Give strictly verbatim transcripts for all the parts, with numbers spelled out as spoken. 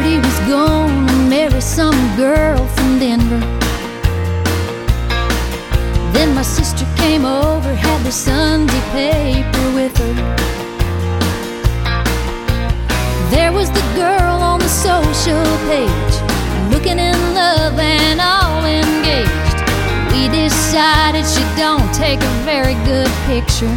Heard he was gonna marry some girl from Denver. Then my sister came over, had the Sunday paper with her. There was the girl on the social page, looking in love and all engaged. We decided she don't take a very good picture.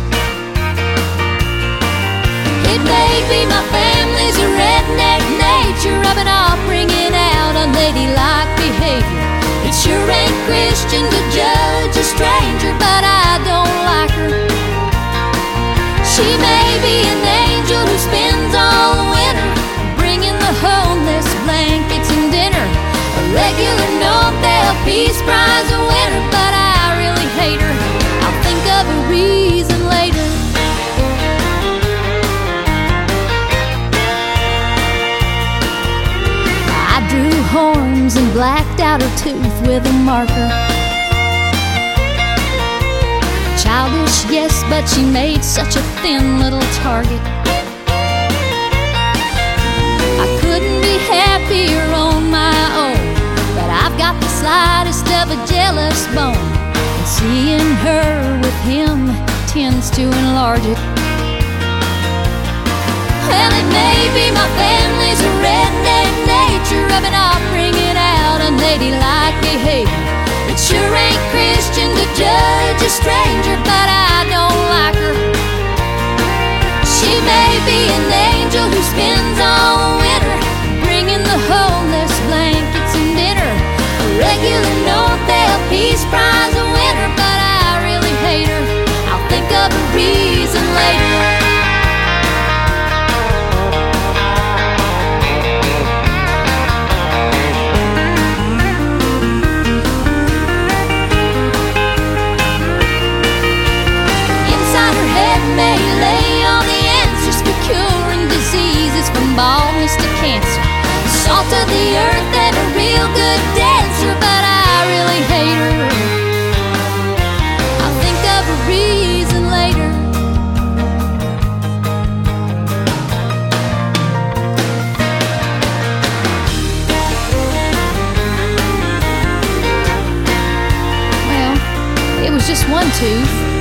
It may be my family's a redneck nature, rubbing off, bringing out unladylike behavior. It sure ain't Christian to judge a stranger, but I don't like her. She may be an angel who spends all the winter bringing the homeless blankets and dinner, a regular Nobel Peace Prize winner, but I really hate her. I'll think of a reason later. I drew horns and blacked out her tooth with a marker. Childish, yes, but she made such a thin little target. I couldn't be happier on my own, but I've got the slightest of a jealous bone, and seeing her with him tends to enlarge it. Well, it may be my family's a redneck nature, rubbing off, bringing out unladylike behavior. It sure ain't Christian to judge a stranger, but I don't like her. She may be an angel who spends all the winter bringing the homeless blankets and dinner, a regular Nobel Peace Prize winner, but I really hate her. I'll think of a reason later. May lay all the answers for curing diseases, from baldness to cancer, salt of the earth and a real good dancer, but I really hate her. I'll think of a reason later. Well, it was just one tooth.